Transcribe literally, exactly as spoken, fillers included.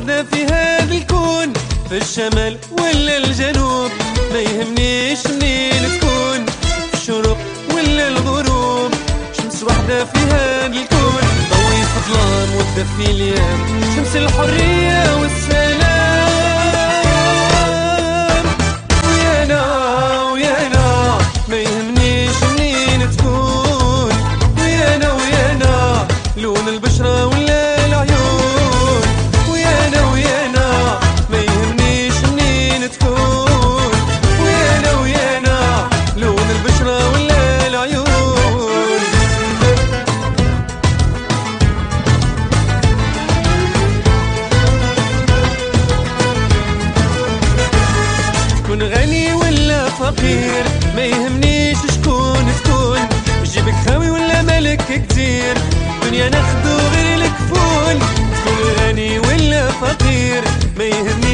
وحدة في هذا الكون، في الشمال ولا الجنوب، ما يهمنيش منين تكون، في الشروق ولا الغروب، شمس وحدة في هذا الكون، ضوي في الظلام وتدفي الايام، شمس الحرية والسلام. ويانا ويانا ما يهمنيش منين تكون، ويانا ويانا لون البشرة ولا العيون، ويانا ويانا ما يهمنيش منين تكون، ويانا ويانا لون البشرة ولا العيون. تكون غني ولا فقير ما يهمنيش شكون تكون، جيبك خاوي ولا مالك كتير، دنيا ناخدو غير الكفون. تكون غني ولا فقير ما يهمنيش